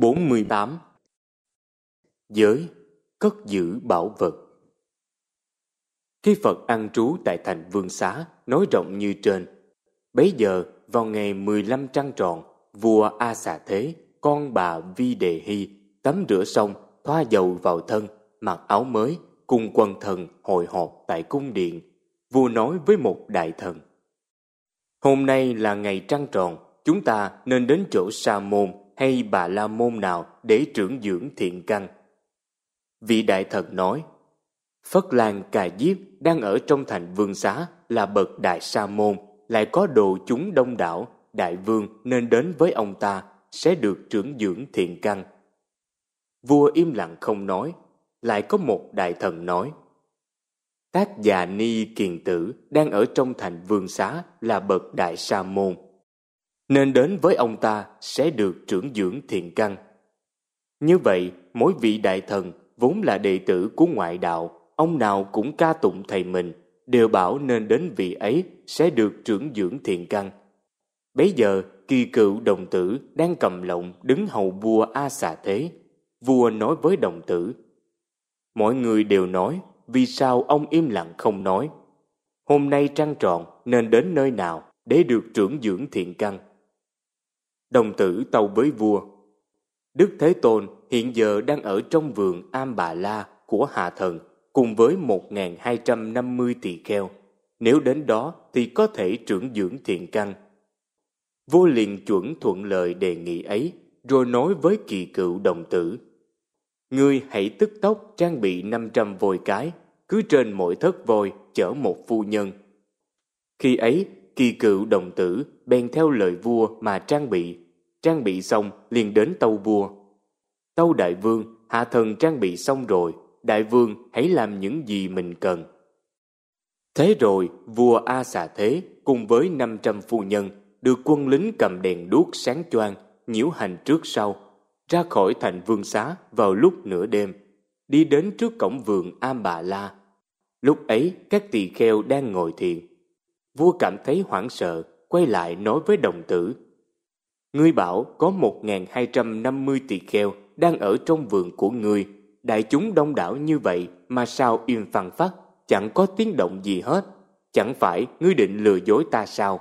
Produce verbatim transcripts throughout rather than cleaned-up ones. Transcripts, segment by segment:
bốn mươi tám. Giới, cất giữ bảo vật. Khi Phật an trú tại thành Vương Xá, nói rộng như trên, bấy giờ vào ngày mười lăm trăng tròn, vua A Xà Thế, con bà Vi Đề Hy, tắm rửa xong, thoa dầu vào thân, mặc áo mới, cùng quần thần hội họp tại cung điện. Vua nói với một đại thần: hôm nay là ngày trăng tròn, chúng ta nên đến chỗ Sa môn hay Bà La môn nào để trưởng dưỡng thiện căn. Vị đại thần nói: Phất Lan Cà Diếp đang ở trong thành Vương Xá, là bậc đại sa môn, lại có đồ chúng đông đảo, đại vương nên đến với ông ta, sẽ được trưởng dưỡng thiện căn. Vua im lặng không nói. Lại có một đại thần nói: Tác Già Ni Kiền Tử đang ở trong thành Vương Xá, là bậc đại sa môn, nên đến với ông ta sẽ được trưởng dưỡng thiện căn. Như vậy, mỗi vị đại thần vốn là đệ tử của ngoại đạo, ông nào cũng ca tụng thầy mình, đều bảo nên đến vị ấy sẽ được trưởng dưỡng thiện căn. Bấy giờ, Kỳ Cựu đồng tử đang cầm lọng đứng hầu vua A Xà Thế. Vua nói với đồng tử: mọi người đều nói, vì sao ông im lặng không nói? Hôm nay trăng tròn nên đến nơi nào để được trưởng dưỡng thiện căn? Đồng tử tâu với vua: Đức Thế Tôn hiện giờ đang ở trong vườn Am Bà La của Hạ Thần cùng với một nghìn hai trăm năm mươi tỳ kheo. Nếu đến đó thì có thể trưởng dưỡng thiện căn. Vua liền chuẩn thuận lời đề nghị ấy, rồi nói với Kỳ Cựu đồng tử: ngươi hãy tức tốc trang bị năm trăm voi cái, cứ trên mỗi thất voi chở một phu nhân. Khi ấy, Kỳ Cựu đồng tử bèn theo lời vua mà trang bị. Trang bị xong liền đến tâu vua: Tâu đại vương, Hạ Thần trang bị xong rồi, đại vương hãy làm những gì mình cần. Thế rồi vua A Xà Thế cùng với năm trăm phu nhân được quân lính cầm đèn đuốc sáng choang nhiễu hành trước sau, ra khỏi thành Vương Xá vào lúc nửa đêm, đi đến trước cổng vườn Am Bà La. Lúc ấy các tỳ kheo đang ngồi thiền. Vua cảm thấy hoảng sợ, quay lại nói với đồng tử: ngươi bảo có một nghìn hai trăm năm mươi tỳ kheo đang ở trong vườn của ngươi, đại chúng đông đảo như vậy mà sao im phăng phắc, chẳng có tiếng động gì hết? Chẳng phải ngươi định lừa dối ta sao?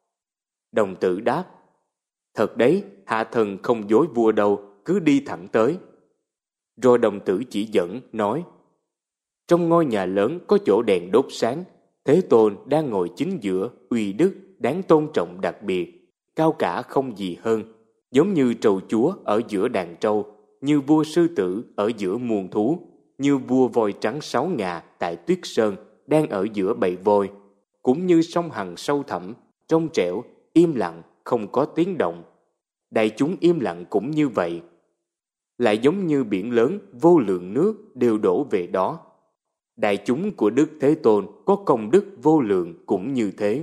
Đồng tử đáp: thật đấy, Hạ Thần không dối vua đâu, cứ đi thẳng tới. Rồi đồng tử chỉ dẫn nói: trong ngôi nhà lớn có chỗ đèn đốt sáng, Thế Tôn đang ngồi chính giữa, uy đức đáng tôn trọng đặc biệt, cao cả không gì hơn, giống như trầu chúa ở giữa đàn trâu, như vua sư tử ở giữa muôn thú, như vua voi trắng sáu ngà tại Tuyết Sơn đang ở giữa bầy voi, cũng như sông Hằng sâu thẳm, trong trẻo, im lặng, không có tiếng động. Đại chúng im lặng cũng như vậy. Lại giống như biển lớn, vô lượng nước đều đổ về đó. Đại chúng của Đức Thế Tôn có công đức vô lượng cũng như thế.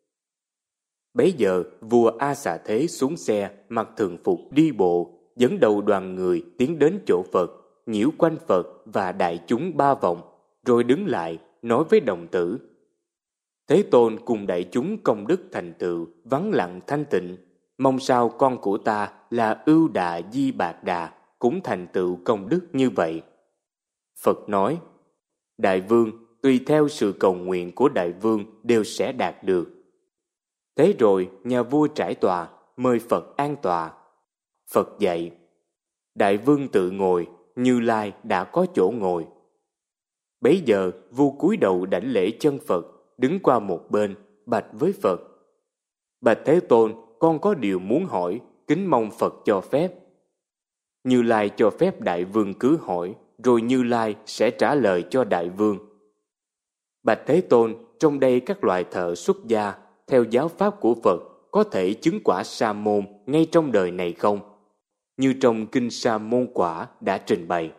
Bấy giờ vua A Xà Thế xuống xe, mặc thường phục đi bộ, dẫn đầu đoàn người tiến đến chỗ Phật, nhiễu quanh Phật và đại chúng ba vòng, rồi đứng lại nói với đồng tử: Thế Tôn cùng đại chúng công đức thành tựu, vắng lặng thanh tịnh, mong sao con của ta là Ưu Đà Di Bạc Đà cũng thành tựu công đức như vậy. Phật nói: đại vương, tùy theo sự cầu nguyện của đại vương đều sẽ đạt được. Thế rồi nhà vua trải tòa, mời Phật an tòa. Phật dạy: đại vương tự ngồi, Như Lai đã có chỗ ngồi. Bấy giờ vua cúi đầu đảnh lễ chân Phật, đứng qua một bên, bạch với Phật: bạch Thế Tôn, con có điều muốn hỏi, kính mong Phật cho phép. Như Lai cho phép đại vương cứ hỏi, rồi Như Lai sẽ trả lời cho đại vương. Bạch Thế Tôn, trong đây các loài thợ xuất gia theo giáo pháp của Phật có thể chứng quả sa môn ngay trong đời này không? Như trong kinh Sa môn quả đã trình bày.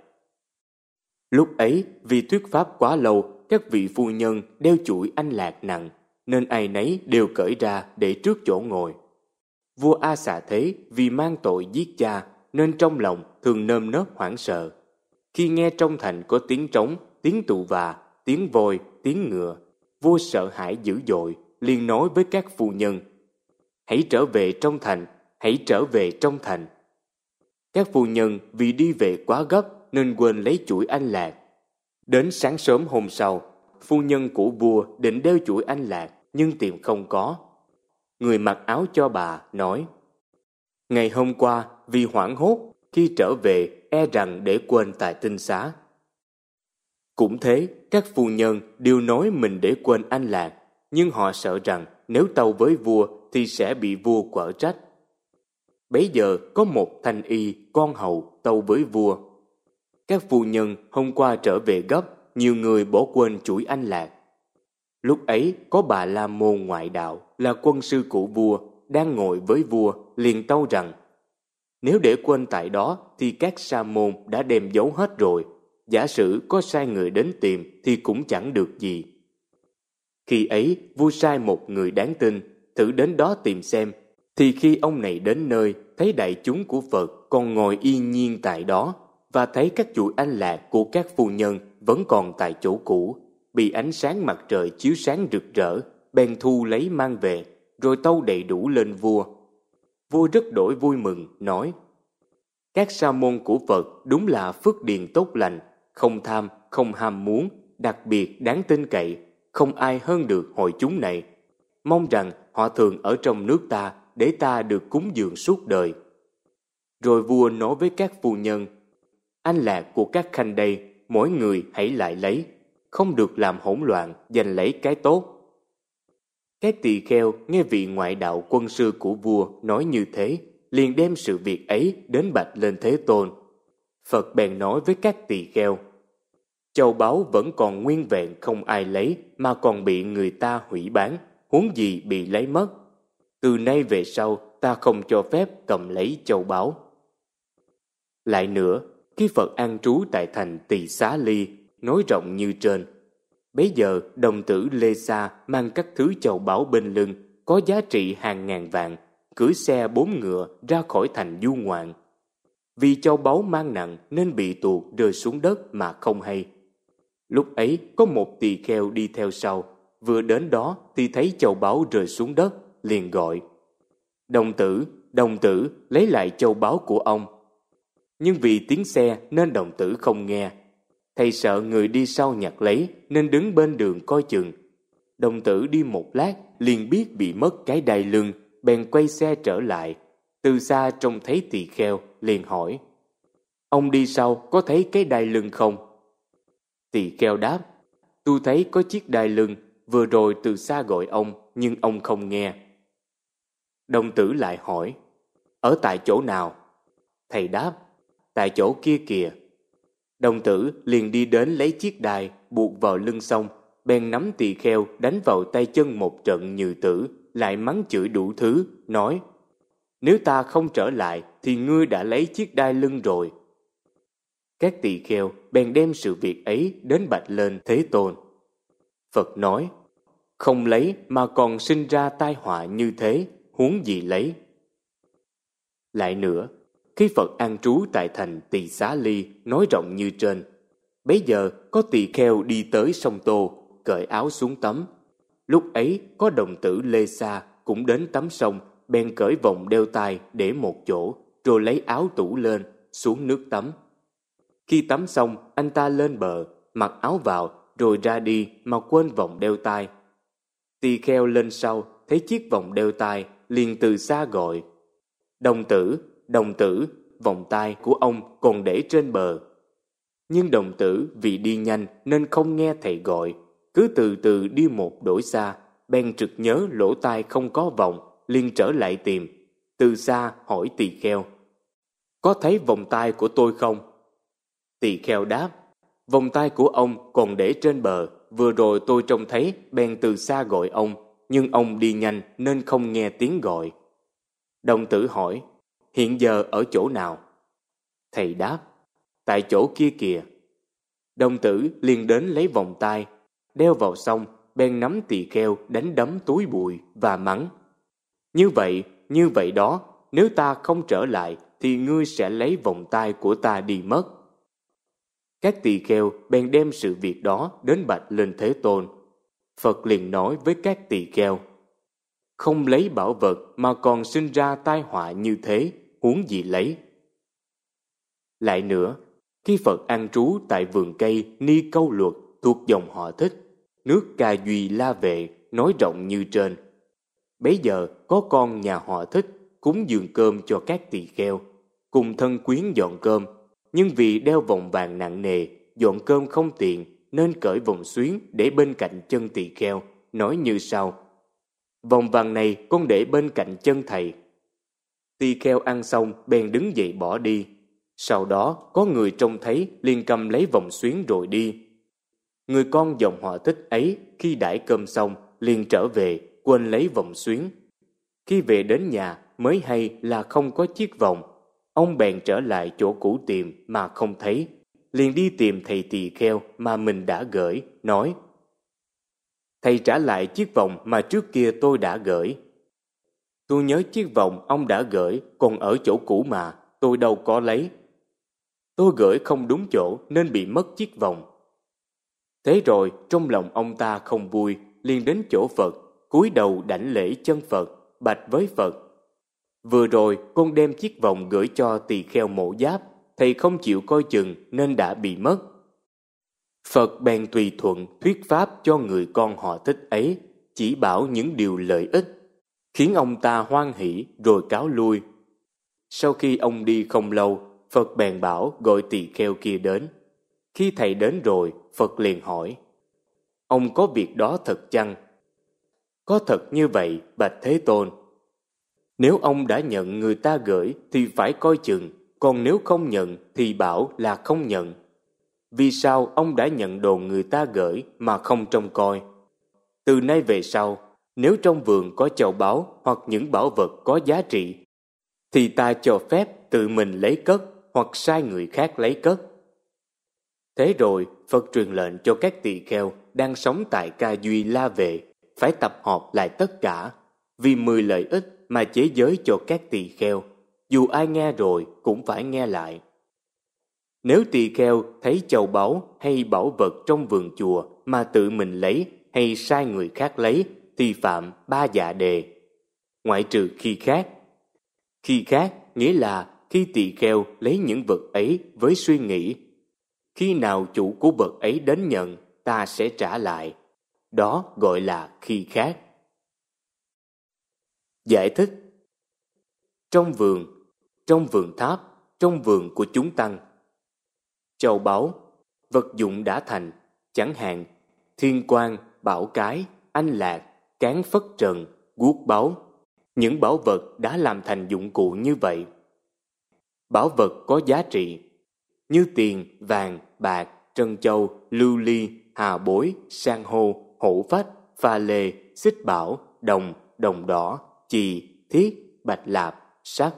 Lúc ấy vì thuyết pháp quá lâu, các vị phu nhân đeo chuỗi anh lạc nặng, nên ai nấy đều cởi ra để trước chỗ ngồi. Vua A Xà Thế vì mang tội giết cha, nên trong lòng thường nơm nớp hoảng sợ. Khi nghe trong thành có tiếng trống, tiếng tù và, tiếng voi, tiếng ngựa, vua sợ hãi dữ dội, liền nói với các phu nhân: hãy trở về trong thành, hãy trở về trong thành. Các phu nhân vì đi về quá gấp nên quên lấy chuỗi anh lạc. Đến sáng sớm hôm sau, phu nhân của vua định đeo chuỗi anh lạc nhưng tìm không có. Người mặc áo cho bà nói: ngày hôm qua vì hoảng hốt, khi trở về e rằng để quên tại tinh xá. Cũng thế, các phu nhân đều nói mình để quên anh lạc, nhưng họ sợ rằng nếu tâu với vua thì sẽ bị vua quở trách. Bấy giờ có một thanh y con hầu tâu với vua: các phu nhân hôm qua trở về gấp, nhiều người bỏ quên chuỗi anh lạc. Lúc ấy có bà la môn ngoại đạo là quân sư của vua đang ngồi với vua, liền tâu rằng: nếu để quên tại đó thì các sa môn đã đem giấu hết rồi, giả sử có sai người đến tìm thì cũng chẳng được gì. Khi ấy vua sai một người đáng tin thử đến đó tìm xem, thì khi ông này đến nơi thấy đại chúng của Phật còn ngồi yên nhiên tại đó, và thấy các chuỗi anh lạc của các phu nhân vẫn còn tại chỗ cũ, bị ánh sáng mặt trời chiếu sáng rực rỡ, bèn thu lấy mang về, rồi tâu đầy đủ lên vua. Vua rất đổi vui mừng, nói: các sa môn của Phật đúng là phước điền tốt lành, không tham, không ham muốn, đặc biệt đáng tin cậy, không ai hơn được hội chúng này. Mong rằng họ thường ở trong nước ta để ta được cúng dường suốt đời. Rồi vua nói với các phu nhân: anh lạc của các khanh đây, mỗi người hãy lại lấy, không được làm hỗn loạn, giành lấy cái tốt. Các tỳ kheo nghe vị ngoại đạo quân sư của vua nói như thế, liền đem sự việc ấy đến bạch lên Thế Tôn. Phật bèn nói với các tỳ kheo: châu báu vẫn còn nguyên vẹn không ai lấy, mà còn bị người ta hủy bán, huống gì bị lấy mất. Từ nay về sau ta không cho phép cầm lấy châu báu. Lại nữa, khi Phật an trú tại thành Tỳ Xá Ly, nói rộng như trên, bấy giờ đồng tử Lê Sa mang các thứ châu báu bên lưng có giá trị hàng ngàn vạn, cưỡi xe bốn ngựa ra khỏi thành du ngoạn. Vì châu báu mang nặng nên bị tuột rơi xuống đất mà không hay. Lúc ấy có một tỳ kheo đi theo sau, vừa đến đó thì thấy châu báu rơi xuống đất, liền gọi: đồng tử, đồng tử, lấy lại châu báu của ông. Nhưng vì tiếng xe nên đồng tử không nghe. Thầy sợ người đi sau nhặt lấy nên đứng bên đường coi chừng. Đồng tử đi một lát liền biết bị mất cái đai lưng, bèn quay xe trở lại. Từ xa trông thấy tỳ kheo, liền hỏi: ông đi sau có thấy cái đai lưng không? Tỳ kheo đáp: tôi thấy có chiếc đai lưng, vừa rồi từ xa gọi ông, nhưng ông không nghe. Đồng tử lại hỏi: ở tại chỗ nào? Thầy đáp: tại chỗ kia kìa. Đồng tử liền đi đến lấy chiếc đai, buộc vào lưng xong, bèn nắm tỳ kheo đánh vào tay chân một trận như tử, lại mắng chửi đủ thứ, nói: nếu ta không trở lại thì ngươi đã lấy chiếc đai lưng rồi. Các tỳ kheo bèn đem sự việc ấy đến bạch lên Thế Tôn. Phật nói: không lấy mà còn sinh ra tai họa như thế, huống gì lấy. Lại nữa, khi Phật an trú tại thành Tỳ Xá Ly nói rộng như trên, bấy giờ có tỳ kheo đi tới sông Tô, cởi áo xuống tắm. Lúc ấy có đồng tử Lê Sa cũng đến tắm sông, bèn cởi vòng đeo tai để một chỗ, rồi lấy áo tủ lên, xuống nước tắm. Khi tắm xong, anh ta lên bờ, mặc áo vào, rồi ra đi mà quên vòng đeo tai. Tỳ kheo lên sau, thấy chiếc vòng đeo tai, liền từ xa gọi: đồng tử, đồng tử, vòng tai của ông còn để trên bờ. Nhưng đồng tử vì đi nhanh nên không nghe thầy gọi, cứ từ từ đi một đổi xa, bèn trực nhớ lỗ tai không có vòng, liền trở lại tìm. Từ xa hỏi tỳ kheo: có thấy vòng tai của tôi không? Tỳ kheo đáp: vòng tai của ông còn để trên bờ, vừa rồi tôi trông thấy, bèn từ xa gọi ông, nhưng ông đi nhanh nên không nghe tiếng gọi. Đồng tử hỏi: hiện giờ ở chỗ nào? Thầy đáp: tại chỗ kia kìa. Đồng tử liền đến lấy vòng tai, đeo vào xong, bèn nắm tỳ kheo đánh đấm túi bụi và mắng: như vậy, như vậy đó, nếu ta không trở lại thì ngươi sẽ lấy vòng tai của ta đi mất. Các tỳ kheo bèn đem sự việc đó đến bạch lên Thế Tôn. Phật liền nói với các tỳ kheo: không lấy bảo vật mà còn sinh ra tai họa như thế, huống gì lấy. Lại nữa, khi Phật an trú tại vườn cây Ni Câu Luật thuộc dòng họ Thích, nước Ca Duy La Vệ nói rộng như trên. Bấy giờ có con nhà họ Thích cúng dường cơm cho các tỳ kheo, cùng thân quyến dọn cơm, nhưng vì đeo vòng vàng nặng nề, dọn cơm không tiện nên cởi vòng xuyến để bên cạnh chân tỳ kheo, nói như sau: vòng vàng này con để bên cạnh chân thầy. Tỳ kheo ăn xong bèn đứng dậy bỏ đi. Sau đó có người trông thấy liền cầm lấy vòng xuyến rồi đi. Người con dòng họ Thích ấy khi đãi cơm xong liền trở về, quên lấy vòng xuyến. Khi về đến nhà mới hay là không có chiếc vòng. Ông bèn trở lại chỗ cũ tìm mà không thấy, liền đi tìm thầy tỳ kheo mà mình đã gửi, nói: thầy trả lại chiếc vòng mà trước kia tôi đã gửi. Tôi nhớ chiếc vòng ông đã gửi còn ở chỗ cũ mà, tôi đâu có lấy. Tôi gửi không đúng chỗ nên bị mất chiếc vòng. Thế rồi trong lòng ông ta không vui, liền đến chỗ Phật, cúi đầu đảnh lễ chân Phật, bạch với Phật: vừa rồi con đem chiếc vòng gửi cho tỳ kheo Mổ Giáp, thầy không chịu coi chừng nên đã bị mất. Phật bèn tùy thuận thuyết pháp cho người con họ Thích ấy, chỉ bảo những điều lợi ích, khiến ông ta hoan hỷ rồi cáo lui. Sau khi ông đi không lâu, Phật bèn bảo gọi tỳ kheo kia đến. Khi thầy đến rồi, Phật liền hỏi: ông có việc đó thật chăng? Có thật như vậy, bạch Thế Tôn. Nếu ông đã nhận người ta gửi thì phải coi chừng, còn nếu không nhận thì bảo là không nhận. Vì sao ông đã nhận đồ người ta gửi mà không trông coi? Từ nay về sau, nếu trong vườn có châu báu hoặc những bảo vật có giá trị, thì ta cho phép tự mình lấy cất hoặc sai người khác lấy cất. Thế rồi Phật truyền lệnh cho các tỳ kheo đang sống tại Ca Duy La Vệ phải tập hợp lại tất cả, vì mười lợi ích mà chế giới cho các tỳ kheo, dù ai nghe rồi cũng phải nghe lại. Nếu tỳ kheo thấy châu báu hay bảo vật trong vườn chùa mà tự mình lấy hay sai người khác lấy thì phạm ba dạ đề, ngoại trừ khi khác. Khi khác nghĩa là khi tỳ kheo lấy những vật ấy với suy nghĩ: khi nào chủ của vật ấy đến nhận, ta sẽ trả lại. Đó gọi là khi khác. Giải thích: trong vườn, trong vườn tháp, trong vườn của chúng tăng. Châu báu, vật dụng đã thành, chẳng hạn thiên quang, bảo cái, anh lạc, cán phất trần, guốc báu. Những bảo vật đã làm thành dụng cụ như vậy. Bảo vật có giá trị như tiền, vàng, bạc, trân châu, lưu ly, hà bối, san hô, hổ phách, pha lê, xích bảo, đồng, đồng đỏ, chì, thiết, bạch lạp, sắt.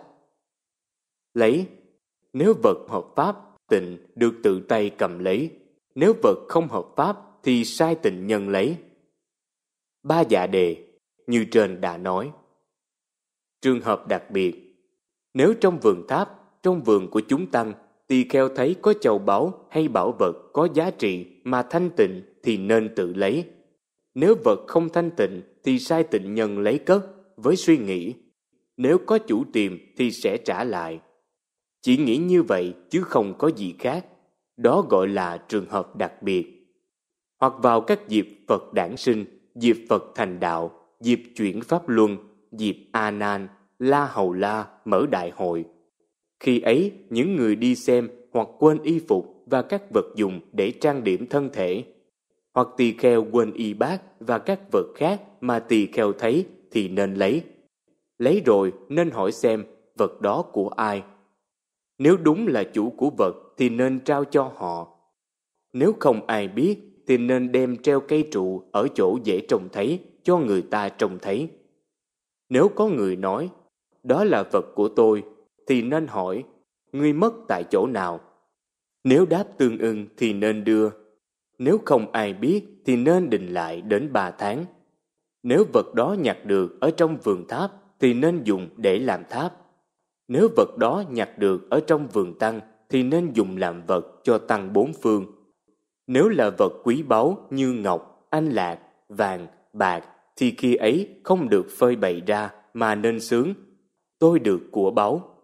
Lấy, nếu vật hợp pháp, tịnh được tự tay cầm lấy. Nếu vật không hợp pháp thì sai tịnh nhân lấy. Ba dạ đề, như trên đã nói. Trường hợp đặc biệt: nếu trong vườn tháp, trong vườn của chúng tăng, tỳ kheo thấy có châu báu hay bảo vật có giá trị mà thanh tịnh thì nên tự lấy. Nếu vật không thanh tịnh thì sai tịnh nhân lấy cất, với suy nghĩ: nếu có chủ tìm thì sẽ trả lại. Chỉ nghĩ như vậy chứ không có gì khác. Đó gọi là trường hợp đặc biệt. Hoặc vào các dịp Phật đản sinh, dịp Phật thành đạo, dịp chuyển pháp luân, dịp A Nan, La Hầu La mở đại hội. Khi ấy, những người đi xem hoặc quên y phục và các vật dụng để trang điểm thân thể, hoặc tỳ kheo quên y bát và các vật khác mà tỳ kheo thấy thì nên lấy. Lấy rồi nên hỏi xem vật đó của ai. Nếu đúng là chủ của vật thì nên trao cho họ. Nếu không ai biết thì nên đem treo cây trụ ở chỗ dễ trông thấy cho người ta trông thấy. Nếu có người nói: đó là vật của tôi, thì nên hỏi: ngươi mất tại chỗ nào? Nếu đáp tương ưng thì nên đưa. Nếu không ai biết thì nên định lại đến ba tháng. Nếu vật đó nhặt được ở trong vườn tháp thì nên dùng để làm tháp. Nếu vật đó nhặt được ở trong vườn tăng thì nên dùng làm vật cho tăng bốn phương. Nếu là vật quý báu như ngọc, anh lạc, vàng, bạc thì khi ấy không được phơi bày ra mà nên xướng: tôi được của báu.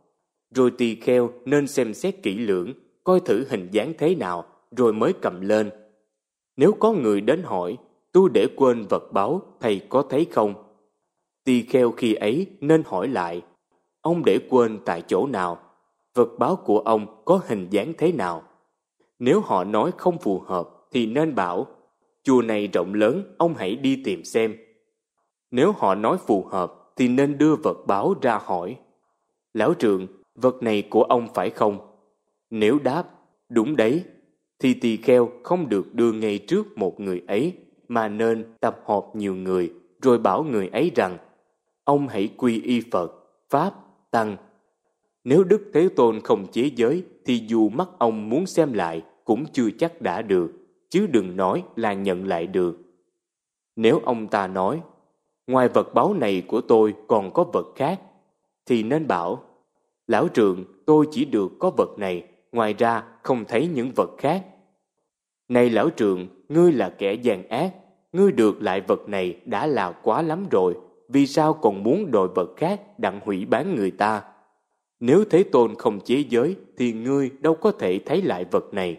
Rồi tỳ kheo nên xem xét kỹ lưỡng, coi thử hình dáng thế nào, rồi mới cầm lên. Nếu có người đến hỏi, tôi để quên vật báu, thầy có thấy không? Tỳ kheo khi ấy nên hỏi lại, ông để quên tại chỗ nào? Vật báu của ông có hình dáng thế nào? Nếu họ nói không phù hợp thì nên bảo, chùa này rộng lớn, ông hãy đi tìm xem. Nếu họ nói phù hợp thì nên đưa vật báu ra hỏi, lão trượng, vật này của ông phải không? Nếu đáp, đúng đấy, thì tỳ kheo không được đưa ngay trước một người ấy, mà nên tập hợp nhiều người, rồi bảo người ấy rằng, ông hãy quy y Phật, Pháp, Tăng. Nếu Đức Thế Tôn không chế giới, thì dù mắt ông muốn xem lại, cũng chưa chắc đã được, chứ đừng nói là nhận lại được. Nếu ông ta nói, ngoài vật báu này của tôi còn có vật khác, thì nên bảo, lão trượng, tôi chỉ được có vật này, ngoài ra không thấy những vật khác. Này lão trượng, ngươi là kẻ gian ác, ngươi được lại vật này đã là quá lắm rồi, vì sao còn muốn đòi vật khác đặng hủy bán người ta? Nếu Thế Tôn không chế giới, thì ngươi đâu có thể thấy lại vật này.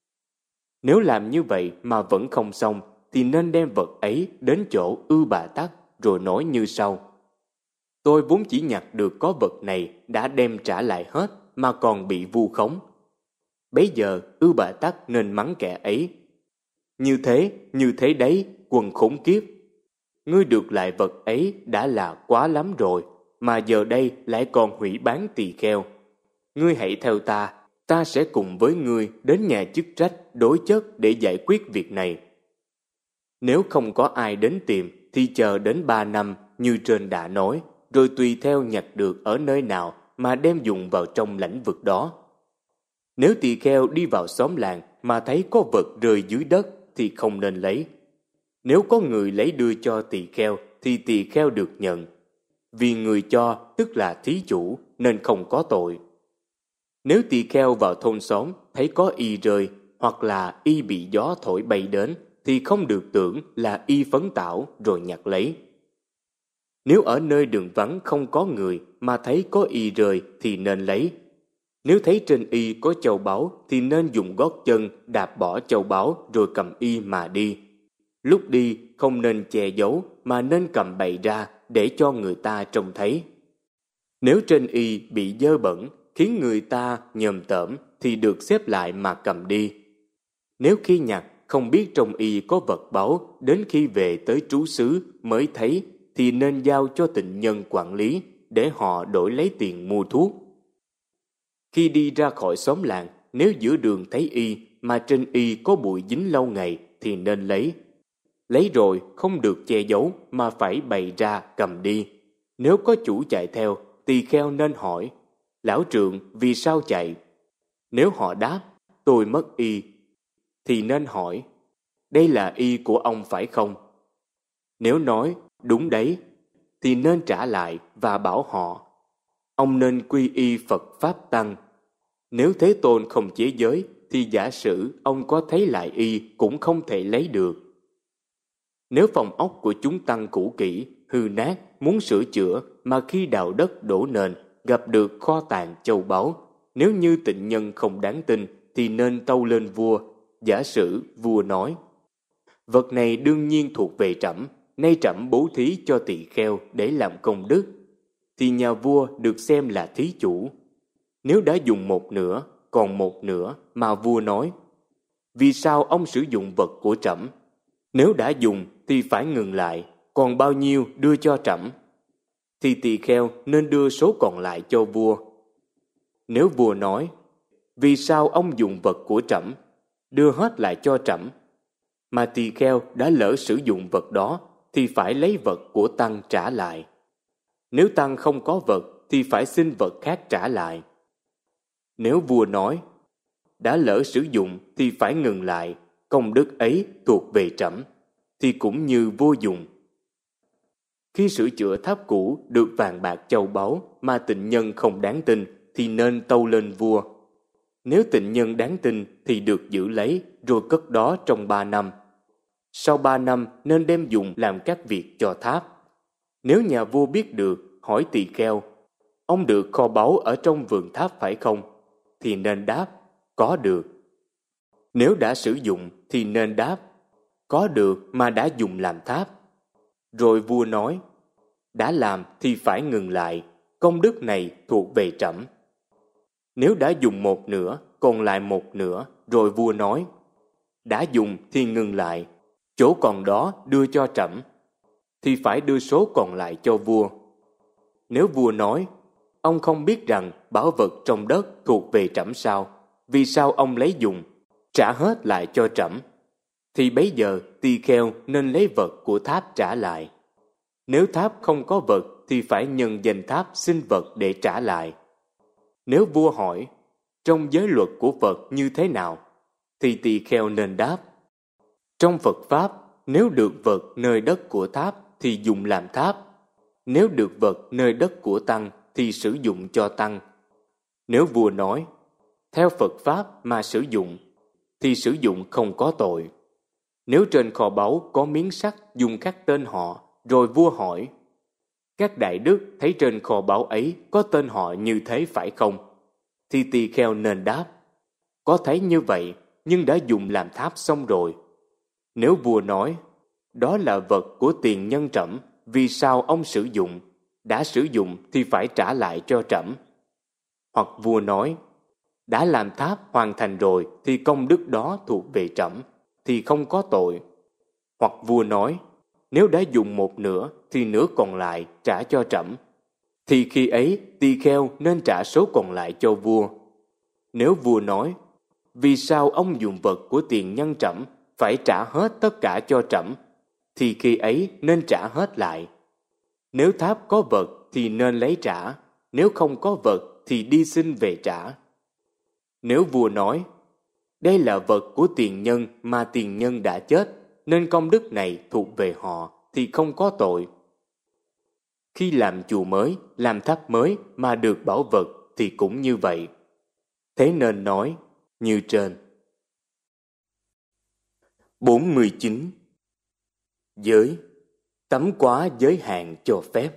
Nếu làm như vậy mà vẫn không xong, thì nên đem vật ấy đến chỗ Ư Bà Tắc, rồi nói như sau. Tôi vốn chỉ nhặt được có vật này, đã đem trả lại hết, mà còn bị vu khống. Bấy giờ Ư Bà Tắc nên mắng kẻ ấy. Như thế, như thế đấy, quần khốn kiếp. Ngươi được lại vật ấy đã là quá lắm rồi, mà giờ đây lại còn hủy bán tỳ kheo. Ngươi hãy theo ta, ta sẽ cùng với ngươi đến nhà chức trách đối chất để giải quyết việc này. Nếu không có ai đến tìm, thì chờ đến ba năm như trên đã nói, rồi tùy theo nhặt được ở nơi nào mà đem dùng vào trong lãnh vực đó. Nếu tỳ kheo đi vào xóm làng mà thấy có vật rơi dưới đất thì không nên lấy. Nếu có người lấy đưa cho tỳ kheo thì tỳ kheo được nhận. Vì người cho tức là thí chủ nên không có tội. Nếu tỳ kheo vào thôn xóm thấy có y rơi hoặc là y bị gió thổi bay đến thì không được tưởng là y phấn tảo rồi nhặt lấy. Nếu ở nơi đường vắng không có người mà thấy có y rơi thì nên lấy. Nếu thấy trên y có châu báu thì nên dùng gót chân đạp bỏ châu báu rồi cầm y mà đi. Lúc đi không nên che giấu mà nên cầm bày ra để cho người ta trông thấy. Nếu trên y bị dơ bẩn khiến người ta nhòm tởm thì được xếp lại mà cầm đi. Nếu khi nhặt không biết trong y có vật báu, đến khi về tới trú xứ mới thấy thì nên giao cho tịnh nhân quản lý để họ đổi lấy tiền mua thuốc. Khi đi ra khỏi xóm làng, nếu giữa đường thấy y mà trên y có bụi dính lâu ngày thì nên lấy. Lấy rồi không được che giấu mà phải bày ra cầm đi. Nếu có chủ chạy theo, tỳ kheo nên hỏi, lão trượng vì sao chạy? Nếu họ đáp, tôi mất y, thì nên hỏi, đây là y của ông phải không? Nếu nói, đúng đấy, thì nên trả lại và bảo họ, ông nên quy y Phật Pháp Tăng. Nếu Thế Tôn không chế giới, thì giả sử ông có thấy lại y cũng không thể lấy được. Nếu phòng ốc của chúng tăng cũ kỹ, hư nát, muốn sửa chữa mà khi đào đất đổ nền gặp được kho tàng châu báu, nếu như tịnh nhân không đáng tin thì nên tâu lên vua. Giả sử vua nói, vật này đương nhiên thuộc về trẫm, nay trẫm bố thí cho tỳ kheo để làm công đức, thì nhà vua được xem là thí chủ. Nếu đã dùng một nửa, còn một nửa mà vua nói, vì sao ông sử dụng vật của trẫm? Nếu đã dùng thì phải ngừng lại, còn bao nhiêu đưa cho trẫm? Thì tỳ kheo nên đưa số còn lại cho vua. Nếu vua nói, vì sao ông dùng vật của trẫm? Đưa hết lại cho trẫm. Mà tỳ kheo đã lỡ sử dụng vật đó thì phải lấy vật của tăng trả lại. Nếu tăng không có vật thì phải xin vật khác trả lại. Nếu vua nói, đã lỡ sử dụng thì phải ngừng lại, công đức ấy thuộc về trẫm, thì cũng như vua dùng. Khi sửa chữa tháp cũ được vàng bạc châu báu mà tịnh nhân không đáng tin thì nên tâu lên vua. Nếu tịnh nhân đáng tin thì được giữ lấy rồi cất đó trong ba năm. Sau ba năm nên đem dùng làm các việc cho tháp. Nếu nhà vua biết được, hỏi tỳ kheo, ông được kho báu ở trong vườn tháp phải không? Thì nên đáp, có được. Nếu đã sử dụng thì nên đáp, có được mà đã dùng làm tháp. Rồi vua nói, đã làm thì phải ngừng lại, công đức này thuộc về trẫm. Nếu đã dùng một nửa, còn lại một nửa, rồi vua nói, đã dùng thì ngừng lại, chỗ còn đó đưa cho trẫm, thì phải đưa số còn lại cho vua. Nếu vua nói, ông không biết rằng bảo vật trong đất thuộc về trẫm sao, vì sao ông lấy dùng, trả hết lại cho trẫm, thì bấy giờ tỳ kheo nên lấy vật của tháp trả lại. Nếu tháp không có vật thì phải nhân danh tháp xin vật để trả lại. Nếu vua hỏi, trong giới luật của Phật như thế nào, thì tỳ kheo nên đáp, trong Phật Pháp, nếu được vật nơi đất của tháp thì dùng làm tháp, nếu được vật nơi đất của tăng thì sử dụng cho tăng. Nếu vua nói, theo Phật Pháp mà sử dụng, thì sử dụng không có tội. Nếu trên kho báu có miếng sắt dùng khắc tên họ, rồi vua hỏi, các đại đức thấy trên kho báu ấy có tên họ như thế phải không? Thì tỳ kheo nên đáp, có thấy như vậy, nhưng đã dùng làm tháp xong rồi. Nếu vua nói, đó là vật của tiền nhân trẫm, vì sao ông sử dụng? Đã sử dụng thì phải trả lại cho trẫm. Hoặc vua nói, đã làm tháp hoàn thành rồi thì công đức đó thuộc về trẫm, thì không có tội. Hoặc vua nói, nếu đã dùng một nửa thì nửa còn lại trả cho trẫm, thì khi ấy tỳ kheo nên trả số còn lại cho vua. Nếu vua nói, vì sao ông dùng vật của tiền nhân trẫm, phải trả hết tất cả cho trẫm, thì khi ấy nên trả hết lại. Nếu tháp có vật thì nên lấy trả, nếu không có vật thì đi xin về trả. Nếu vua nói, đây là vật của tiền nhân mà tiền nhân đã chết, nên công đức này thuộc về họ, thì không có tội. Khi làm chùa mới, làm tháp mới mà được bảo vật thì cũng như vậy. Thế nên nói như trên. bốn mươi chín. Giới, tắm quá giới hạn cho phép.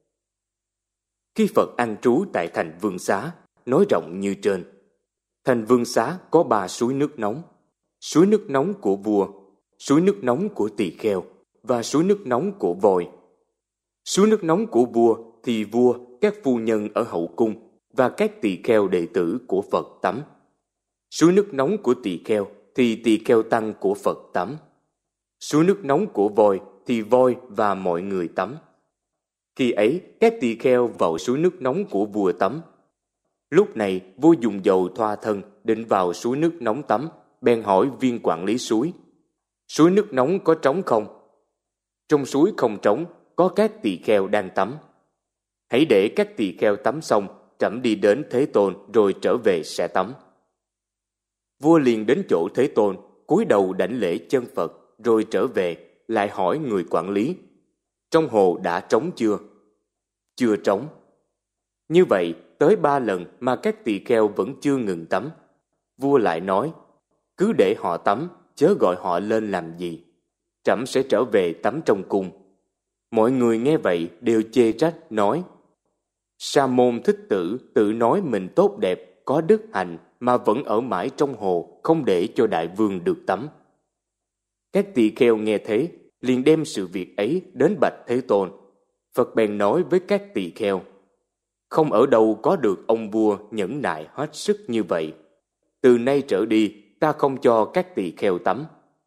Khi Phật an trú tại thành Vương Xá, nói rộng như trên. Thành Vương Xá có ba suối nước nóng: suối nước nóng của vua, suối nước nóng của tỳ kheo và suối nước nóng của voi. Suối nước nóng của vua thì vua, các phu nhân ở hậu cung và các tỳ kheo đệ tử của Phật tắm. Suối nước nóng của tỳ kheo thì tỳ kheo tăng của Phật tắm. Suối nước nóng của voi thì voi và mọi người tắm. Khi ấy, các tỳ kheo vào suối nước nóng của vua tắm. Lúc này, vua dùng dầu thoa thân, định vào suối nước nóng tắm, bèn hỏi viên quản lý suối: suối nước nóng có trống không? Trong suối không trống, có các tỳ kheo đang tắm. Hãy để các tỳ kheo tắm xong, trẫm đi đến Thế Tôn rồi trở về sẽ tắm. Vua liền đến chỗ Thế Tôn, cúi đầu đảnh lễ chân Phật, rồi trở về, lại hỏi người quản lý: trong hồ đã trống chưa? Chưa trống. Như vậy, tới ba lần mà các tỳ kheo vẫn chưa ngừng tắm. Vua lại nói: cứ để họ tắm, chớ gọi họ lên làm gì. Trẫm sẽ trở về tắm trong cung. Mọi người nghe vậy đều chê trách, nói: Sa môn Thích Tử tự nói mình tốt đẹp, có đức hạnh mà vẫn ở mãi trong hồ, không để cho đại vương được tắm. Các tỳ kheo nghe thế, liền đem sự việc ấy đến bạch Thế Tôn. Phật bèn nói với các tỳ kheo: không ở đâu có được ông vua nhẫn nại hết sức như vậy. Từ nay trở đi, ta không cho các tỳ kheo tắm.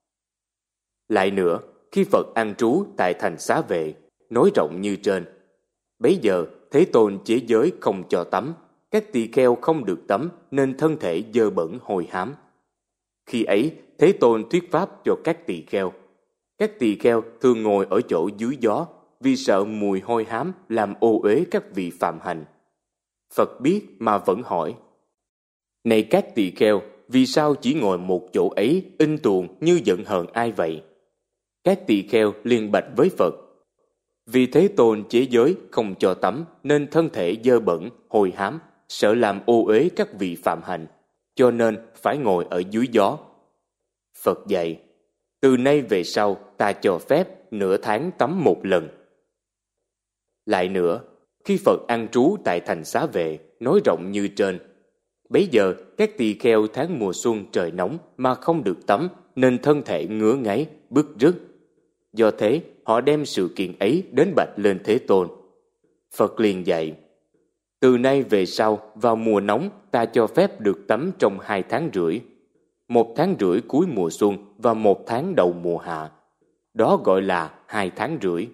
Lại nữa, khi Phật an trú tại thành Xá Vệ, nói rộng như trên. Bấy giờ, Thế Tôn chế giới không cho tắm, các tỳ kheo không được tắm nên thân thể dơ bẩn hôi hám. Khi ấy, Thế Tôn thuyết pháp cho các tỳ kheo. Các tỳ kheo thường ngồi ở chỗ dưới gió, vì sợ mùi hôi hám làm ô uế các vị phạm hành. Phật biết mà vẫn hỏi: này các tỳ kheo, vì sao chỉ ngồi một chỗ ấy in tuồng như giận hờn ai vậy? Các tỳ kheo liền bạch với Phật: vì Thế Tôn chế giới không cho tắm nên thân thể dơ bẩn, hôi hám, sợ làm ô uế các vị phạm hành, cho nên phải ngồi ở dưới gió. Phật dạy: từ nay về sau ta cho phép nửa tháng tắm một lần. Lại nữa, khi Phật an trú tại thành Xá Vệ, nói rộng như trên. Bấy giờ các tỳ kheo tháng mùa xuân trời nóng mà không được tắm, nên thân thể ngứa ngáy, bứt rứt. Do thế họ đem sự kiện ấy đến bạch lên Thế Tôn. Phật liền dạy: từ nay về sau, vào mùa nóng ta cho phép được tắm trong hai tháng rưỡi, một tháng rưỡi cuối mùa xuân và một tháng đầu mùa hạ. Đó gọi là hai tháng rưỡi.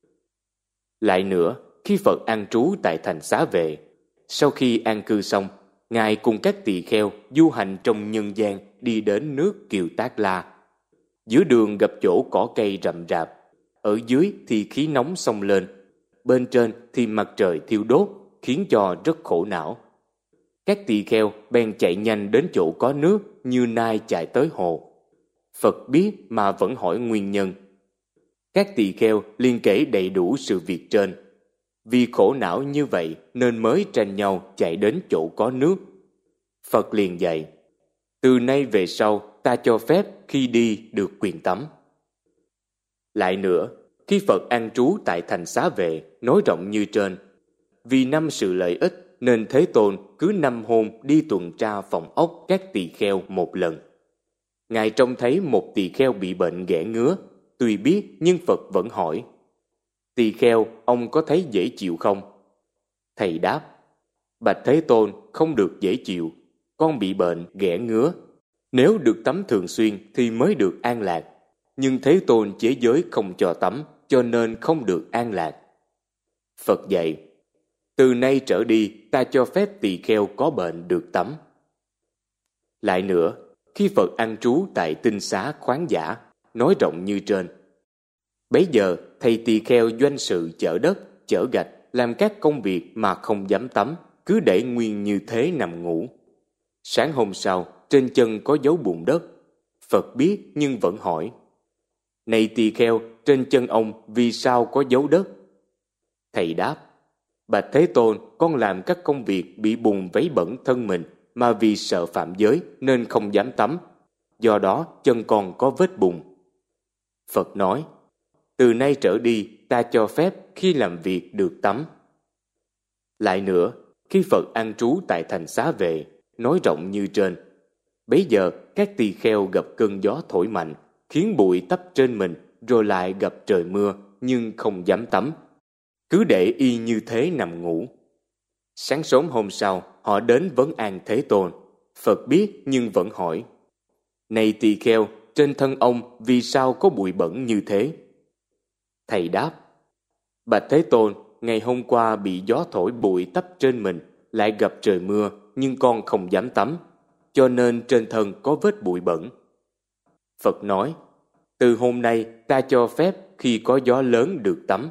Lại nữa, khi Phật an trú tại thành Xá Vệ, sau khi an cư xong, Ngài cùng các tỳ kheo du hành trong nhân gian đi đến nước Kiều Tác La. Giữa đường gặp chỗ cỏ cây rậm rạp, ở dưới thì khí nóng xông lên, bên trên thì mặt trời thiêu đốt, khiến cho rất khổ não. Các tỳ kheo bèn chạy nhanh đến chỗ có nước như nai chạy tới hồ. Phật biết mà vẫn hỏi nguyên nhân. Các tỳ kheo liền kể đầy đủ sự việc trên. Vì khổ não như vậy nên mới tranh nhau chạy đến chỗ có nước. Phật liền dạy: từ nay về sau ta cho phép khi đi được quyền tắm. Lại nữa, khi Phật an trú tại thành Xá Vệ, nói rộng như trên, vì năm sự lợi ích nên Thế Tôn cứ năm hôm đi tuần tra phòng ốc các tỳ kheo một lần. Ngài trông thấy một tỳ kheo bị bệnh ghẻ ngứa, tuy biết nhưng Phật vẫn hỏi: tỳ kheo, ông có thấy dễ chịu không? Thầy đáp: bạch Thế Tôn, không được dễ chịu, con bị bệnh ghẻ ngứa. Nếu được tắm thường xuyên thì mới được an lạc, nhưng Thế Tôn chế giới không cho tắm, cho nên không được an lạc. Phật dạy: từ nay trở đi ta cho phép tỳ kheo có bệnh được tắm. Lại nữa, khi Phật an trú tại tinh xá khoáng giả, nói rộng như trên, bấy giờ thầy tỳ kheo doanh sự chở đất, chở gạch, làm các công việc mà không dám tắm, cứ để nguyên như thế nằm ngủ. Sáng hôm sau, trên chân có dấu bùn đất. Phật biết nhưng vẫn hỏi: này tỳ kheo, trên chân ông vì sao có dấu đất? Thầy đáp: bạch Thế Tôn, con làm các công việc bị bùn vấy bẩn thân mình, mà vì sợ phạm giới nên không dám tắm, do đó chân con có vết bùn. Phật nói: từ nay trở đi ta cho phép khi làm việc được tắm. Lại nữa, khi Phật an trú tại thành Xá Vệ, nói rộng như trên, bấy giờ các tỳ kheo gặp cơn gió thổi mạnh, khiến bụi tấp trên mình, rồi lại gặp trời mưa nhưng không dám tắm, cứ để y như thế nằm ngủ. Sáng sớm hôm sau, họ đến vấn an Thế Tôn. Phật biết nhưng vẫn hỏi: này tỳ kheo, trên thân ông vì sao có bụi bẩn như thế? Thầy đáp: bạch Thế Tôn, ngày hôm qua bị gió thổi bụi tấp trên mình, lại gặp trời mưa, nhưng con không dám tắm, cho nên trên thân có vết bụi bẩn. Phật nói: từ hôm nay ta cho phép khi có gió lớn được tắm.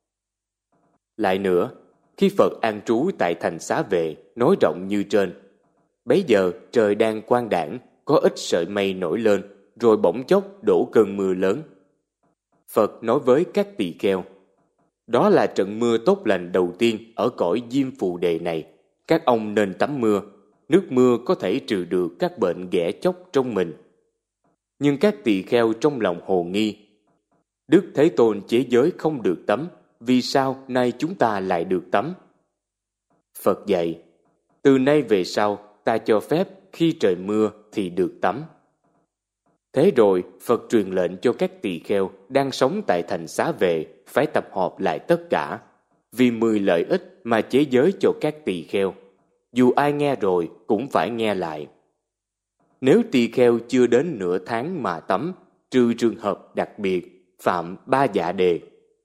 Lại nữa, khi Phật an trú tại thành Xá Vệ, nói rộng như trên, bấy giờ trời đang quang đãng, có ít sợi mây nổi lên, rồi bỗng chốc đổ cơn mưa lớn. Phật nói với các tỳ kheo: đó là trận mưa tốt lành đầu tiên ở cõi Diêm Phù Đề này, các ông nên tắm mưa, nước mưa có thể trừ được các bệnh ghẻ chóc trong mình. Nhưng các tỳ kheo trong lòng hồ nghi: Đức Thế Tôn chế giới không được tắm, vì sao nay chúng ta lại được tắm? Phật dạy: từ nay về sau ta cho phép khi trời mưa thì được tắm. Thế rồi Phật truyền lệnh cho các tỳ kheo đang sống tại thành Xá Vệ phải tập hợp lại tất cả, vì mười lợi ích mà chế giới cho các tỳ kheo, dù ai nghe rồi cũng phải nghe lại. Nếu tỳ kheo chưa đến nửa tháng mà tắm, trừ trường hợp đặc biệt, phạm ba dạ đề.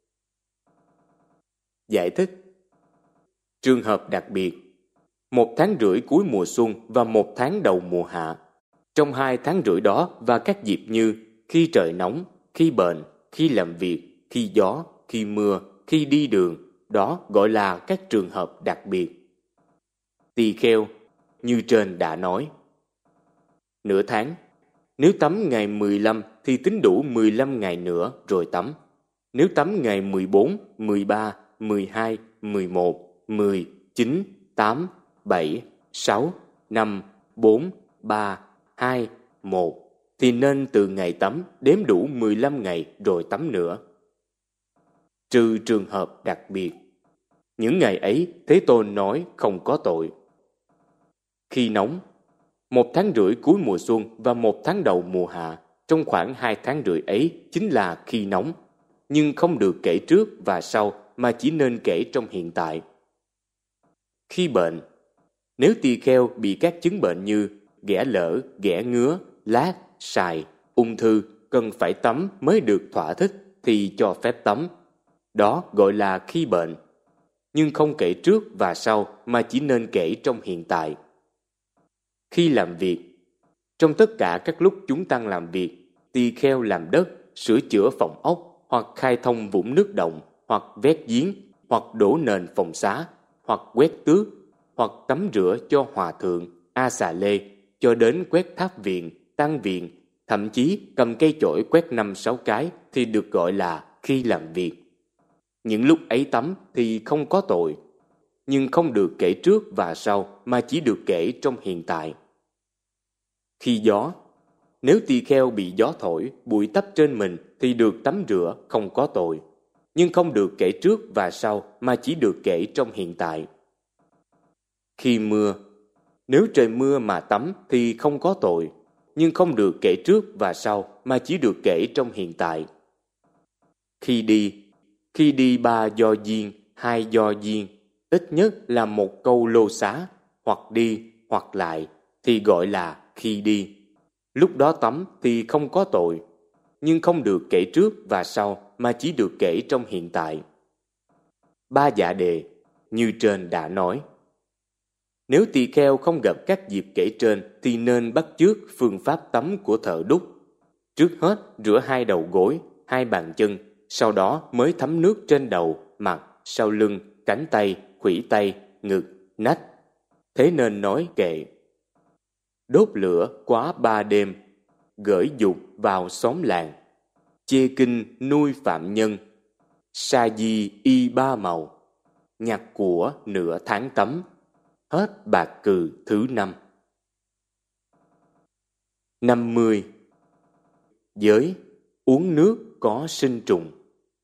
Giải thích: trường hợp đặc biệt: một tháng rưỡi cuối mùa xuân và một tháng đầu mùa hạ. Trong hai tháng rưỡi đó và các dịp như khi trời nóng, khi bệnh, khi làm việc, khi gió, khi mưa, khi đi đường, đó gọi là các trường hợp đặc biệt. Tỳ kheo, như trên đã nói. Nửa tháng: nếu tắm ngày mười lăm thì tính đủ mười lăm ngày nữa rồi tắm. Nếu tắm ngày mười bốn, mười ba, mười hai, mười một, mười, chín, tám, bảy, sáu, năm, bốn, ba, hai, một thì nên từ ngày tắm đếm đủ mười lăm ngày rồi tắm nữa. Trừ trường hợp đặc biệt: Những ngày ấy, Thế Tôn nói không có tội. Khi nóng, một tháng rưỡi cuối mùa xuân và một tháng đầu mùa hạ, trong khoảng hai tháng rưỡi ấy chính là khi nóng, nhưng không được kể trước và sau mà chỉ nên kể trong hiện tại. Khi bệnh, nếu tỳ kheo bị các chứng bệnh như ghẻ lở, ghẻ ngứa, lát, sài, ung thư cần phải tắm mới được thỏa thích thì cho phép tắm. Đó gọi là khi bệnh, nhưng không kể trước và sau mà chỉ nên kể trong hiện tại. Khi làm việc, trong tất cả các lúc chúng tăng làm việc, tỳ kheo làm đất, sửa chữa phòng ốc, hoặc khai thông vũng nước động, hoặc vét giếng, hoặc đổ nền phòng xá, hoặc quét tước, hoặc tắm rửa cho hòa thượng, a xà lê, cho đến quét tháp viện, tăng viện, thậm chí cầm cây chổi quét năm sáu cái thì được gọi là khi làm việc. Những lúc ấy tắm thì không có tội, nhưng không được kể trước và sau mà chỉ được kể trong hiện tại. Khi gió, nếu tỳ kheo bị gió thổi, bụi tấp trên mình thì được tắm rửa không có tội, nhưng không được kể trước và sau mà chỉ được kể trong hiện tại. Khi mưa, nếu trời mưa mà tắm thì không có tội, nhưng không được kể trước và sau mà chỉ được kể trong hiện tại. Khi đi, khi đi ba do duyên, hai do duyên, ít nhất là một câu lô xá, hoặc đi hoặc lại thì gọi là khi đi. Lúc đó tắm thì không có tội, nhưng không được kể trước và sau mà chỉ được kể trong hiện tại. Ba dạ đề, như trên đã nói. Nếu tỳ kheo không gặp các dịp kể trên thì nên bắt chước phương pháp tắm của thợ đúc. Trước hết rửa hai đầu gối, hai bàn chân, sau đó mới thấm nước trên đầu, mặt, sau lưng, cánh tay, khuỷu tay, ngực, nách. Thế nên nói kệ: đốt lửa quá ba đêm, gởi dục vào xóm làng, chê kinh nuôi phạm nhân, sa di y ba màu, nhặt của nửa tháng tắm, hết bạc cừ thứ năm. năm mươi. Giới, uống nước có sinh trùng.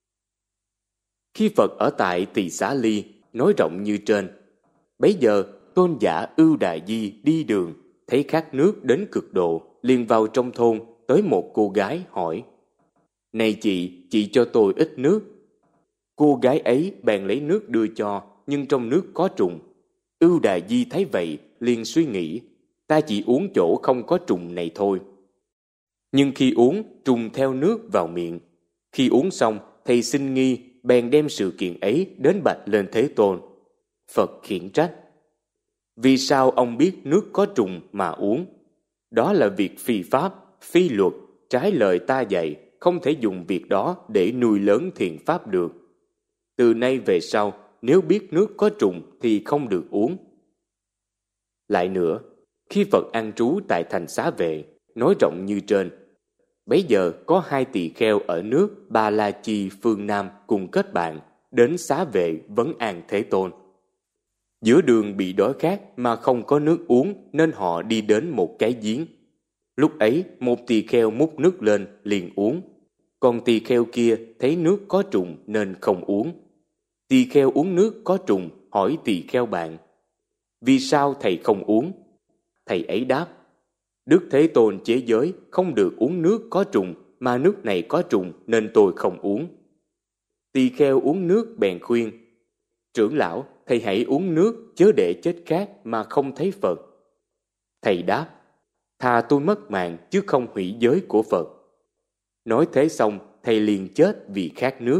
Khi Phật ở tại Tỳ Xá Ly, nói rộng như trên, bấy giờ Tôn giả Ưu Đà Di đi đường, thấy khát nước đến cực độ, liền vào trong thôn, tới một cô gái hỏi: này chị, chị cho tôi ít nước. Cô gái ấy bèn lấy nước đưa cho, nhưng trong nước có trùng. Ưu Đà Di thấy vậy, liền suy nghĩ: ta chỉ uống chỗ không có trùng này thôi. Nhưng khi uống, trùng theo nước vào miệng. Khi uống xong, thầy sinh nghi, bèn đem sự kiện ấy đến bạch lên Thế Tôn. Phật khiển trách: vì sao ông biết nước có trùng mà uống? Đó là việc phi pháp, phi luật, trái lời ta dạy, không thể dùng việc đó để nuôi lớn thiện pháp được. Từ nay về sau, nếu biết nước có trùng thì không được uống. Lại nữa, khi Phật an trú tại thành Xá Vệ, nói rộng như trên, bấy giờ có hai tỳ kheo ở nước Ba La Chi phương Nam cùng kết bạn, đến Xá Vệ vấn an Thế Tôn. Giữa đường bị đói khát mà không có nước uống nên họ đi đến một cái giếng. Lúc ấy một tỳ kheo múc nước lên liền uống, còn tỳ kheo kia thấy nước có trùng nên không uống. Tỳ kheo uống nước có trùng hỏi tỳ kheo bạn: vì sao thầy không uống? Thầy ấy đáp: Đức Thế Tôn chế giới không được uống nước có trùng, mà nước này có trùng nên tôi không uống. Tỳ kheo uống nước bèn khuyên: trưởng lão, thầy hãy uống nước chớ để chết khát mà không thấy Phật. Thầy đáp: thà tôi mất mạng chứ không hủy giới của Phật. Nói thế xong, thầy liền chết vì khát nước.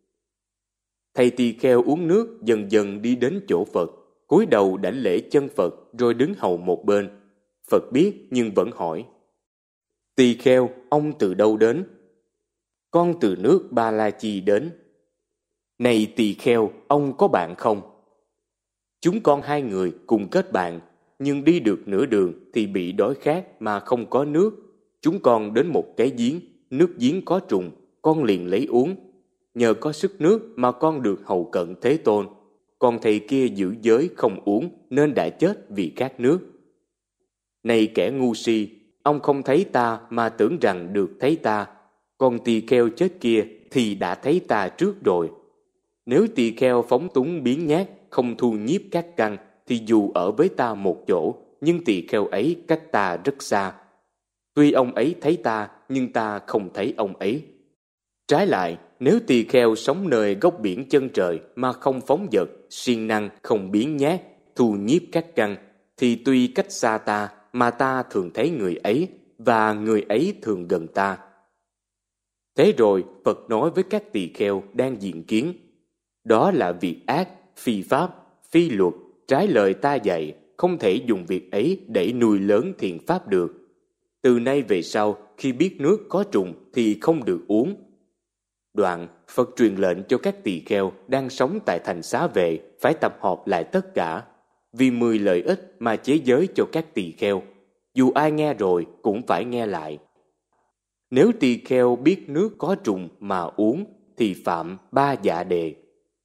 Thầy tỳ kheo uống nước dần dần đi đến chỗ Phật, cúi đầu đảnh lễ chân Phật rồi đứng hầu một bên. Phật biết nhưng vẫn hỏi: tỳ kheo, ông từ đâu đến? Con từ nước Ba La Chi đến. Này tỳ kheo, ông có bạn không? Chúng con hai người cùng kết bạn, nhưng đi được nửa đường thì bị đói khát mà không có nước. Chúng con đến một cái giếng, nước giếng có trùng, con liền lấy uống. Nhờ có sức nước mà con được hầu cận Thế Tôn. Còn thầy kia giữ giới không uống nên đã chết vì khát nước. Này kẻ ngu si, ông không thấy ta mà tưởng rằng được thấy ta, còn tỳ kheo chết kia thì đã thấy ta trước rồi. Nếu tỳ kheo phóng túng biếng nhác, không thu nhiếp các căn, thì dù ở với ta một chỗ, nhưng tỳ kheo ấy cách ta rất xa. Tuy ông ấy thấy ta, nhưng ta không thấy ông ấy. Trái lại, nếu tỳ kheo sống nơi góc biển chân trời mà không phóng dật, siêng năng, không biếng nhác, thu nhiếp các căn, thì tuy cách xa ta mà ta thường thấy người ấy, và người ấy thường gần ta. Thế rồi Phật nói với các tỳ kheo đang diện kiến: đó là việc ác, phi pháp, phi luật, trái lời ta dạy, không thể dùng việc ấy để nuôi lớn thiện pháp được. Từ nay về sau, khi biết nước có trùng thì không được uống. Đoạn, Phật truyền lệnh cho các tỳ kheo đang sống tại thành Xá Vệ phải tập hợp lại tất cả, vì mười lợi ích mà chế giới cho các tỳ kheo. Dù ai nghe rồi cũng phải nghe lại. Nếu tỳ kheo biết nước có trùng mà uống thì phạm ba dạ đề.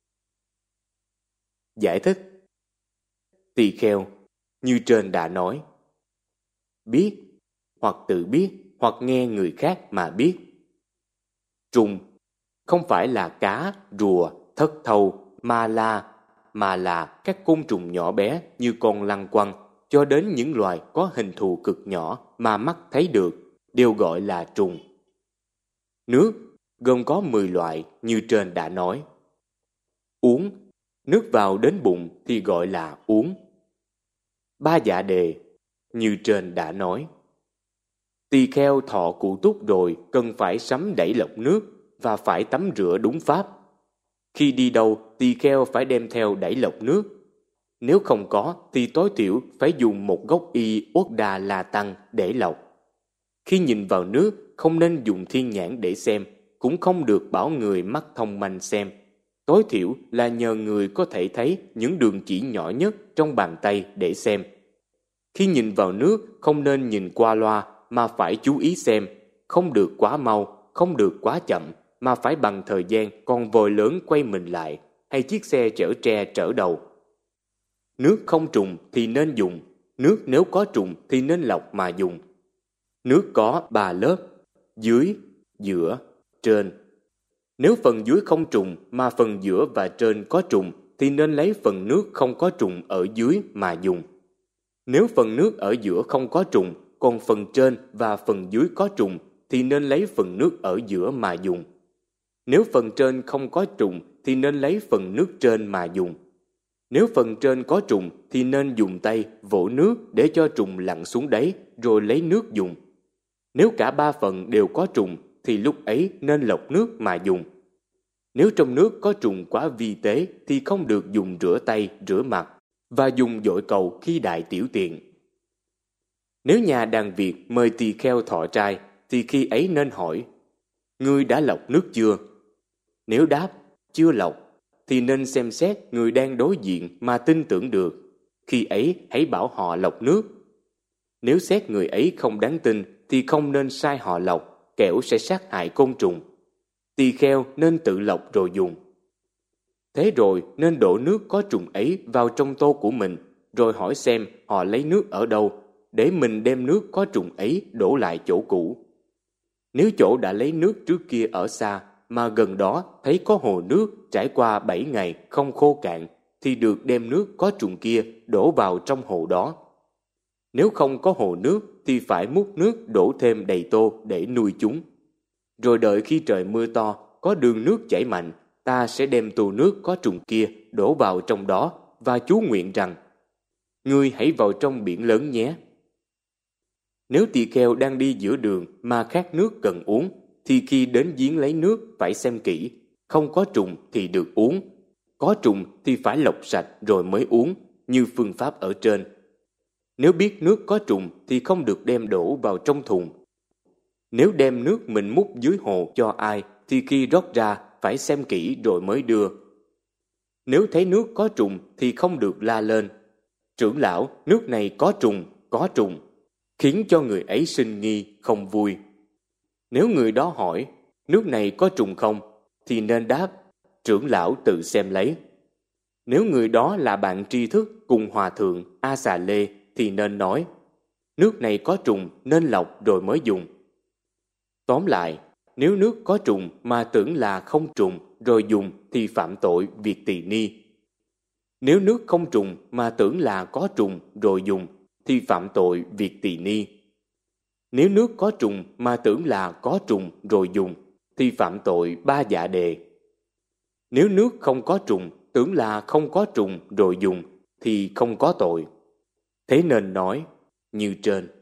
Giải thích: tỳ kheo, như trên đã nói, biết, hoặc tự biết, hoặc nghe người khác mà biết. Trùng không phải là cá, rùa, thất thâu, ma la, mà là các côn trùng nhỏ bé như con lăng quăng, cho đến những loài có hình thù cực nhỏ mà mắt thấy được, đều gọi là trùng. Nước gồm có mười loại như trên đã nói. Uống, nước vào đến bụng thì gọi là uống. Ba dạ đề, như trên đã nói. Tỳ kheo thọ cụ túc rồi cần phải sắm đẩy lọc nước và phải tắm rửa đúng pháp. Khi đi đâu, tỳ kheo phải đem theo đẩy lọc nước. Nếu không có thì tối thiểu phải dùng một gốc y uất đà la tăng để lọc. Khi nhìn vào nước, không nên dùng thiên nhãn để xem, cũng không được bảo người mắt thông manh xem. Tối thiểu là nhờ người có thể thấy những đường chỉ nhỏ nhất trong bàn tay để xem. Khi nhìn vào nước, không nên nhìn qua loa mà phải chú ý xem, không được quá mau, không được quá chậm, mà phải bằng thời gian con voi lớn quay mình lại, hay chiếc xe chở tre trở đầu. Nước không trùng thì nên dùng, nước nếu có trùng thì nên lọc mà dùng. Nước có ba lớp: dưới, giữa, trên. Nếu phần dưới không trùng mà phần giữa và trên có trùng thì nên lấy phần nước không có trùng ở dưới mà dùng. Nếu phần nước ở giữa không có trùng, còn phần trên và phần dưới có trùng thì nên lấy phần nước ở giữa mà dùng. Nếu phần trên không có trùng thì nên lấy phần nước trên mà dùng. Nếu phần trên có trùng thì nên dùng tay vỗ nước để cho trùng lặn xuống đáy rồi lấy nước dùng. Nếu cả ba phần đều có trùng thì lúc ấy nên lọc nước mà dùng. Nếu trong nước có trùng quá vi tế thì không được dùng rửa tay, rửa mặt và dùng dội cầu khi đại tiểu tiện. Nếu nhà đàn Việt mời tỳ kheo thọ trai thì khi ấy nên hỏi: ngươi đã lọc nước chưa? Nếu đáp chưa lọc thì nên xem xét người đang đối diện mà tin tưởng được. Khi ấy hãy bảo họ lọc nước. Nếu xét người ấy không đáng tin thì không nên sai họ lọc, kẻo sẽ sát hại côn trùng. Tỳ kheo nên tự lọc rồi dùng. Thế rồi nên đổ nước có trùng ấy vào trong tô của mình, rồi hỏi xem họ lấy nước ở đâu, để mình đem nước có trùng ấy đổ lại chỗ cũ. Nếu chỗ đã lấy nước trước kia ở xa, mà gần đó thấy có hồ nước trải qua bảy ngày không khô cạn, thì được đem nước có trùng kia đổ vào trong hồ đó. Nếu không có hồ nước thì phải múc nước đổ thêm đầy tô để nuôi chúng. Rồi đợi khi trời mưa to, có đường nước chảy mạnh, ta sẽ đem tô nước có trùng kia đổ vào trong đó và chú nguyện rằng: ngươi hãy vào trong biển lớn nhé. Nếu tỳ kheo đang đi giữa đường mà khát nước cần uống, thì khi đến giếng lấy nước phải xem kỹ, không có trùng thì được uống, có trùng thì phải lọc sạch rồi mới uống, như phương pháp ở trên. Nếu biết nước có trùng thì không được đem đổ vào trong thùng. Nếu đem nước mình múc dưới hồ cho ai thì khi rót ra phải xem kỹ rồi mới đưa. Nếu thấy nước có trùng thì không được la lên: trưởng lão, nước này có trùng, có trùng, khiến cho người ấy sinh nghi, không vui. Nếu người đó hỏi: nước này có trùng không? Thì nên đáp: trưởng lão tự xem lấy. Nếu người đó là bạn tri thức cùng hòa thượng A Xà Lê thì nên nói: nước này có trùng nên lọc rồi mới dùng. Tóm lại, nếu nước có trùng mà tưởng là không trùng rồi dùng thì phạm tội việc tỳ ni. Nếu nước không trùng mà tưởng là có trùng rồi dùng thì phạm tội việc tỳ ni. Nếu nước có trùng mà tưởng là có trùng rồi dùng thì phạm tội ba dạ đề. Nếu nước không có trùng tưởng là không có trùng rồi dùng thì không có tội. Thế nên nói như trên.